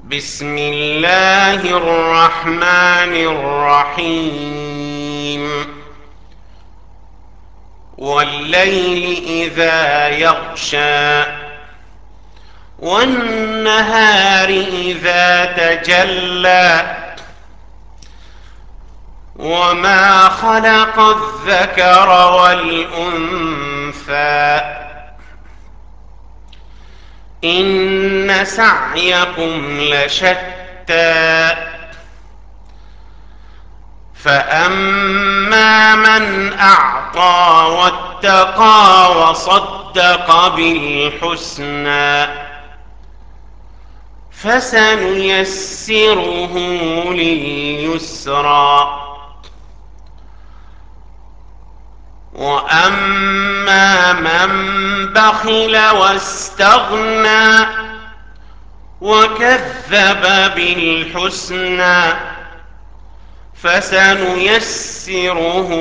بسم الله الرحمن الرحيم والليل إذا يغشى والنهار إذا تجلى وما خلق الذكر والأنثى إن سعيكم لشتى فأما من أعطى واتقى وصدق بالحسنى فسنيسره لليسرى وأما من بخل واستغنى وكذب بالحسنى فسنيسره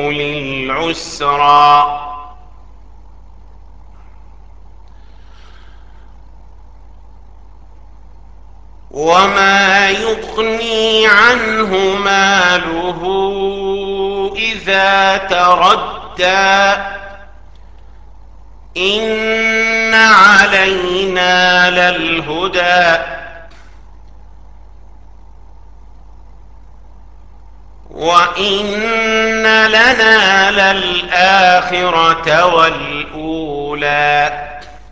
للعسرى وما يغني عنه ماله إذا تردى إن علينا للهدى وإن لنا للآخرة والأولى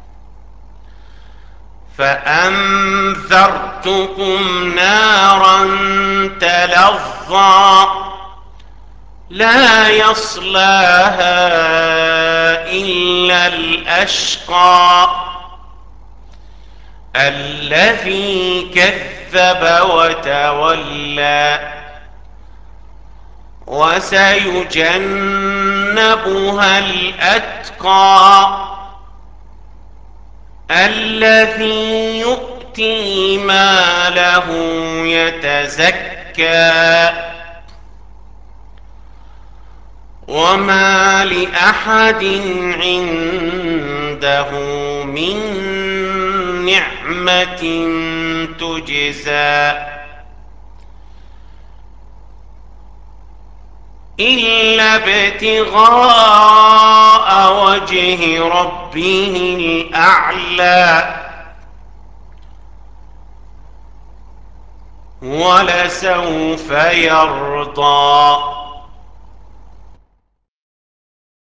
فأنذرتكم نارا تلظى لا يصلاها إلا الأشقى الذي كذب وتولى وسيجنبها الأتقى الذي يؤتي ماله يتزكى وما لأحد عنده من نعمة تجزى إلا ابتغاء وجه ربه الأعلى ولسوف يرضى